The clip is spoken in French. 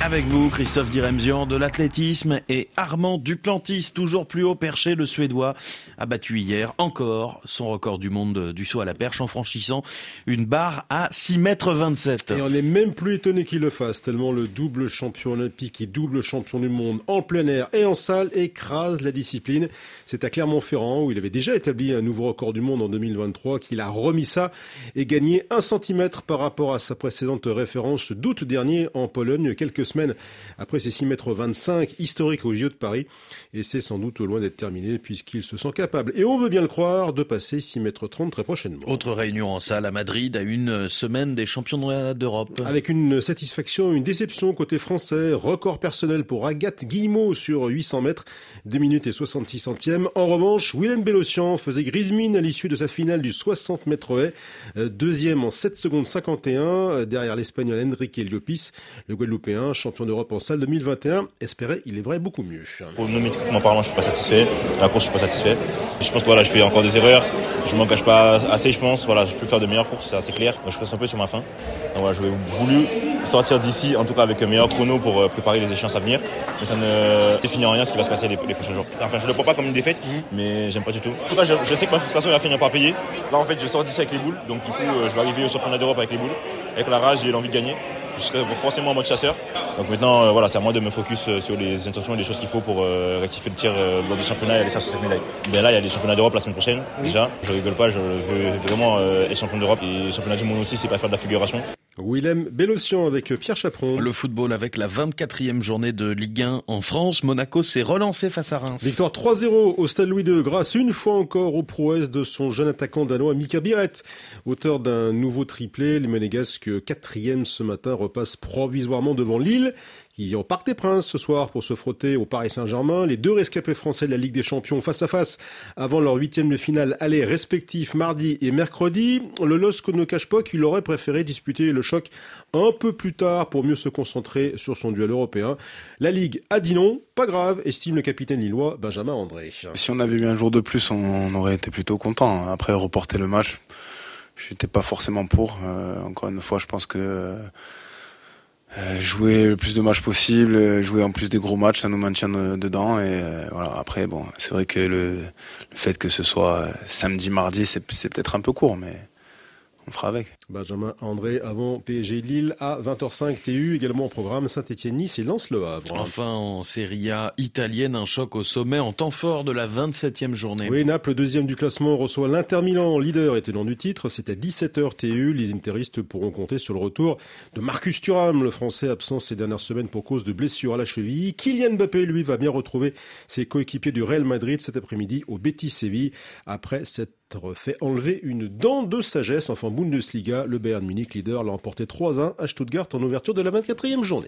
Avec vous, Christophe Diremzian de l'athlétisme et Armand Duplantis, toujours plus haut perché, le Suédois, a battu hier encore son record du monde du saut à la perche en franchissant une barre à 6,27 m. Et on n'est même plus étonné qu'il le fasse, tellement le double champion olympique et double champion du monde en plein air et en salle écrase la discipline. C'est à Clermont-Ferrand où il avait déjà établi un nouveau record du monde en 2023 qu'il a remis ça et gagné 1 cm par rapport à sa précédente référence d'août dernier en Pologne, quelques semaines après ses 6,25 m historiques au JO de Paris. Et c'est sans doute loin d'être terminé puisqu'il se sent capable, et on veut bien le croire, de passer 6,30 m très prochainement. Autre réunion en salle à Madrid à une semaine des championnats d'Europe. Avec une satisfaction, une déception côté français. Record personnel pour Agathe Guillemot sur 800 mètres, 2 minutes et 66 centièmes. En revanche, Willem Bellossian faisait grise mine à l'issue de sa finale du 60 mètres haies. Deuxième en 7 secondes 51, derrière l'Espagnol Enrique Llopis. Le Guadeloupéen, champion d'Europe en salle 2021, espérait, il est vrai, beaucoup mieux. Chronométriquement parlant, je suis pas satisfait. La course, je suis pas satisfait. Je pense que je fais encore des erreurs. Je m'engage pas assez, je pense. Je peux faire de meilleures courses, c'est assez clair. Donc, je reste un peu sur ma faim. Donc, j'aurais voulu sortir d'ici, en tout cas avec un meilleur chrono pour préparer les échéances à venir. Mais ça ne définit en rien ce qui va se passer les prochains jours. Enfin, je le prends pas comme une défaite, mais j'aime pas du tout. En tout cas, je sais que ma frustration va finir par payer. Là, en fait, je sors d'ici avec les boules. Donc, du coup, je vais arriver au championnat d'Europe avec les boules. Avec la rage et l'envie de gagner. Je serai forcément en mode chasseur. Donc maintenant, c'est à moi de me focus sur les intentions et les choses qu'il faut pour rectifier le tir lors du championnat et aller chercher cette médaille. Là, il y a les championnats d'Europe la semaine prochaine, déjà. Je rigole pas, je veux vraiment être champion d'Europe. Et les championnats du monde aussi, c'est pas faire de la figuration. Willem Bellossian avec Pierre Chaperon. Le football avec la 24e journée de Ligue 1 en France. Monaco s'est relancé face à Reims. Victoire 3-0 au Stade Louis II grâce une fois encore aux prouesses de son jeune attaquant danois Mika Biret. Auteur d'un nouveau triplé, les Monégasques 4e ce matin repassent provisoirement devant Lille, qui en Parc des Princes ce soir pour se frotter au Paris Saint-Germain. Les deux rescapés français de la Ligue des Champions face à face avant leur 8e de finale aller respectifs mardi et mercredi. Le LOSC ne cache pas qu'il aurait préféré disputer le choc un peu plus tard pour mieux se concentrer sur son duel européen. La Ligue a dit non, pas grave, estime le capitaine lillois Benjamin André. Si on avait eu un jour de plus, on aurait été plutôt content. Après, reporter le match, j'étais pas forcément pour. Encore une fois, je pense que jouer le plus de matchs possible, jouer en plus des gros matchs, ça nous maintient dedans. Et voilà. Après, c'est vrai que le fait que ce soit samedi, mardi, c'est peut-être un peu court, mais on fera avec. Benjamin André avant PSG Lille à 20h05 TU, également au programme Saint-Etienne-Nice et Lens-Le Havre. Enfin en Serie A italienne, un choc au sommet en temps fort de la 27e journée. Oui, Naples, deuxième du classement, reçoit l'Inter Milan, leader et tenant du titre. C'est à 17h TU. Les interistes pourront compter sur le retour de Marcus Thuram, le Français absent ces dernières semaines pour cause de blessure à la cheville. Kylian Mbappé, lui, va bien retrouver ses coéquipiers du Real Madrid cet après-midi au Betis Séville après s'être fait enlever une dent de sagesse. Enfin, Bundesliga, le Bayern Munich, leader, l'a emporté 3-1 à Stuttgart en ouverture de la 24e journée.